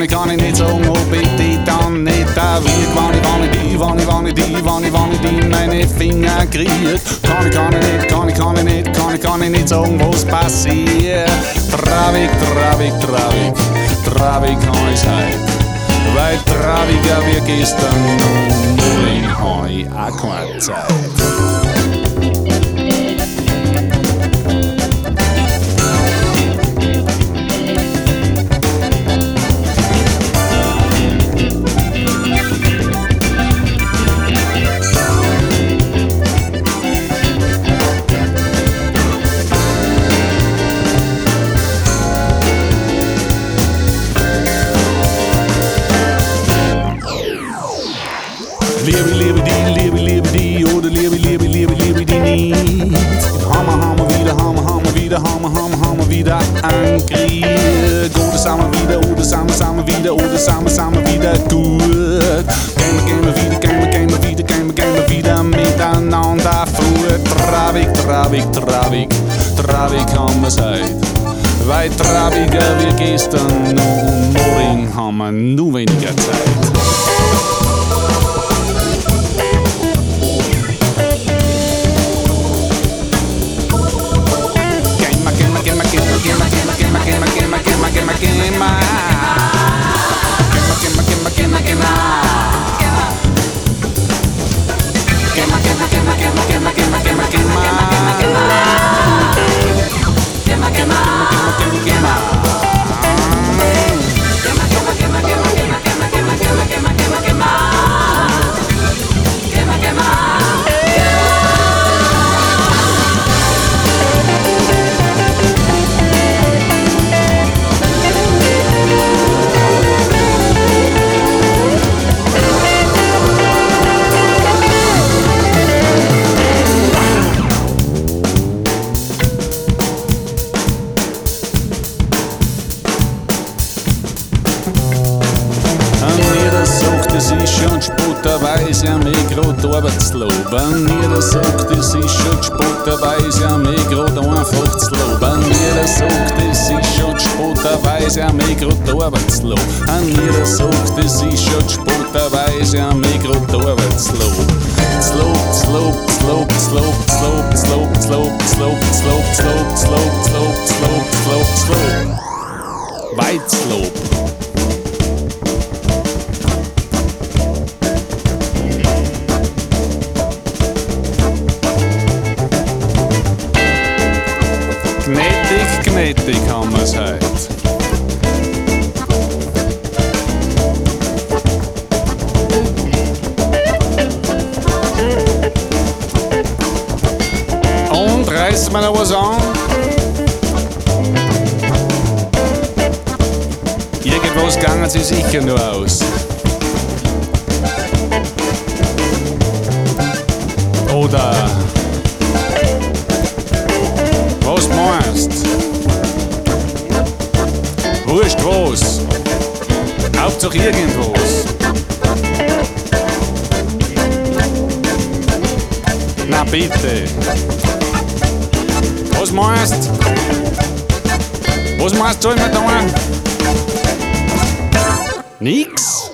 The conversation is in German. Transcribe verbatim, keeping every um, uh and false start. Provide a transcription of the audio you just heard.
Kann ich, kann ich nicht sagen, oh bitte dann nicht da wie. Wann ich, wann ich die, wann ich, wann ich die, wann ich, wann ich die meine Finger krieg. Kann ich, kann ich nicht, kann ich, kann ich nicht, kann ich, kann ich nicht sagen, was passiert. Traurig, traurig, traurig, traurig kann ich's heut. Weil trauriger wie gestern, morgen hab ich auch keine Zeit. Liebe, liebe die, liebe, liebe die, oder liebe, liebe, liebe, liebe die nicht. Hammer, hammer wieder, hammer, hammer wieder, hammer, hammer, hammer wieder angriff. Oder sammer wieder, oder sammer, sammer wieder, oder sammer, sammer wieder gut. Gehen wir, gehen wir wieder, gehen wir, gehen wir wieder, gehen wir, gehen wir wieder miteinander vor. Traurig, traurig, traurig, traurig haben wir's heut. Weil trauriger wie gestern, und morgen haben wir nur weniger Zeit. Es ist schon Sport dabei, ist ja mir grad Arbeitslob. Wenn jeder sagt, es ist schon Sport dabei, ist ja mir grad einfach zu lob. Wenn jeder sagt, es ist schon Sport dabei, ist ja mir grad Arbeitslob. Wenn jeder sagt, es ist schon Sport dabei, ist ja mir grad Arbeitslob. Slob, slob, slob, slob, slob, slob, slob, slob, slob, slob, slob, slob, slob, slob, slob. Weitslob. Gnädig, gnädig haben wir's heut. Und reißt mir noch was an? Irgendwas gangen sie sicher nur aus. Oder was meinst? Wurscht was. Hauptsache irgendwas. Na bitte. Was meinst? Was meinst du immer da? Nix?